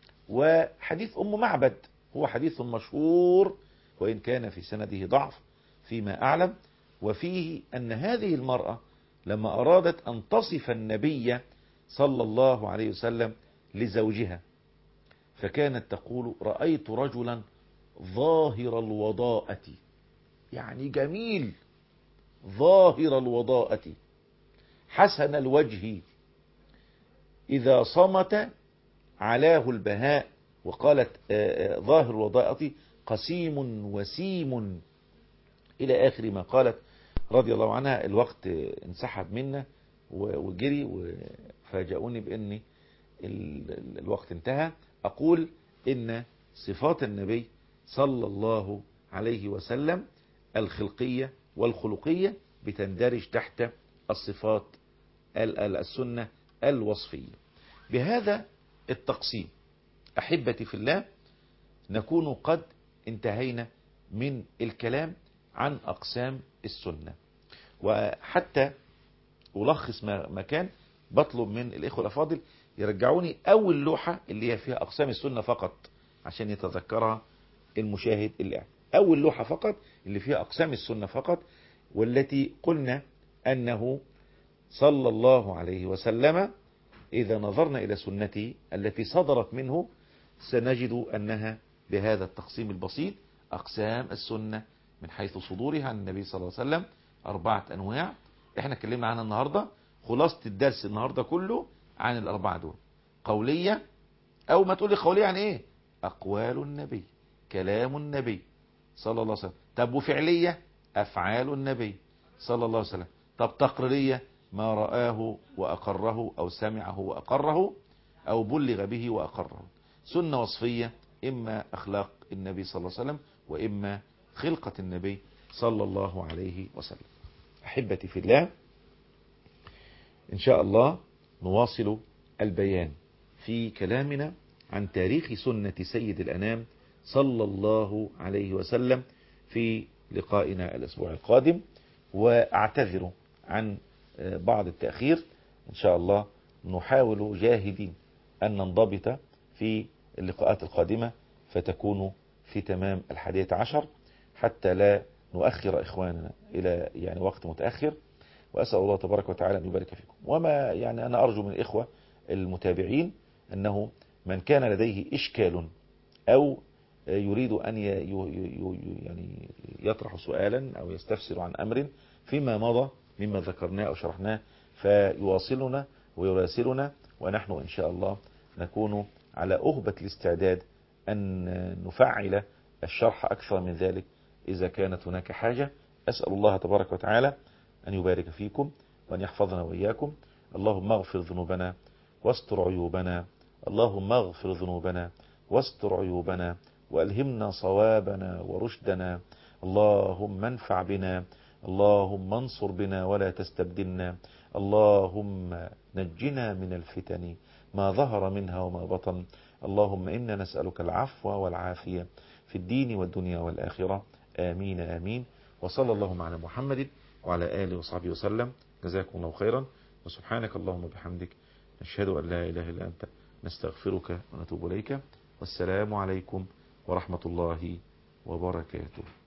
وحديث أم معبد هو حديث مشهور وإن كان في سنده ضعف فيما أعلم، وفيه أن هذه المرأة لما أرادت أن تصف النبي صلى الله عليه وسلم لزوجها فكانت تقول رأيت رجلا ظاهر الوضاءة، يعني جميل، ظاهر الوضاءة حسن الوجه، إذا صمت علاه البهاء. وقالت ظاهر الوضاءة قسيم وسيم إلى آخر ما قالت رضي الله عنها. الوقت انسحب منا وجري وفاجأوني بأن الوقت انتهى. أقول إن صفات النبي صلى الله عليه وسلم الخلقية والخلقية بتندرج تحت الصفات السنة الوصفية. بهذا التقسيم أحبتي في الله نكون قد انتهينا من الكلام عن أقسام السنة. وحتى ألخص ما كان بطلب من الإخوة الأفاضل يرجعوني أول لوحة اللي هي فيها أقسام السنة فقط عشان يتذكرها المشاهد اللي قاعد. أول لوحة فقط اللي فيها أقسام السنة فقط، والتي قلنا أنه صلى الله عليه وسلم إذا نظرنا إلى سنته التي صدرت منه سنجد أنها بهذا التقسيم البسيط. أقسام السنة من حيث صدورها عن النبي صلى الله عليه وسلم 4 أنواع احنا اتكلمنا عنها النهاردة. خلاصة الدرس النهاردة كله عن ال4 دول. قولية، أو ما تقولي قولية يعني إيه؟ أقوال النبي، كلام النبي صلى الله عليه وسلم. طب وفعلية؟ أفعال النبي صلى الله عليه وسلم. طب تقريرية؟ ما رآه وأقره أو سمعه وأقره أو بلغ به وأقره. سنة وصفية إما أخلاق النبي صلى الله عليه وسلم وإما خلقة النبي صلى الله عليه وسلم. أحبتي في الله، إن شاء الله نواصل البيان في كلامنا عن تاريخ سنة سيد الأنام صلى الله عليه وسلم في لقائنا الأسبوع القادم. وأعتذر عن بعض التأخير، إن شاء الله نحاول جاهدين أن ننضبط في اللقاءات القادمة فتكون في تمام 11 حتى لا نؤخر إخواننا إلى يعني وقت متأخر. وأسأل الله تبارك وتعالى أن يبارك فيكم. وما يعني أنا أرجو من الإخوة المتابعين أنه من كان لديه إشكال أو يريد أن يعني يطرح سؤالا أو يستفسر عن أمر فيما مضى مما ذكرناه أو شرحناه فيواصلنا ويراسلنا، ونحن إن شاء الله نكون على أهبة الاستعداد أن نفعل الشرح أكثر من ذلك إذا كانت هناك حاجة. أسأل الله تبارك وتعالى أن يبارك فيكم وأن يحفظنا وإياكم. اللهم اغفر ذنوبنا واستر عيوبنا، اللهم اغفر ذنوبنا واستر عيوبنا، وألهمنا صوابنا ورشدنا. اللهم انفع بنا، اللهم انصر بنا ولا تستبدلنا، اللهم نجنا من الفتن ما ظهر منها وما بطن. اللهم إنا نسألك العفو والعافية في الدين والدنيا والآخرة. آمين آمين. وصلى اللهم على محمد وعلى آله وصحبه وسلم. جزاكم الله خيرا، وسبحانك اللهم وبحمدك، نشهد أن لا إله إلا أنت، نستغفرك ونتوب إليك. والسلام عليكم ورحمة الله وبركاته.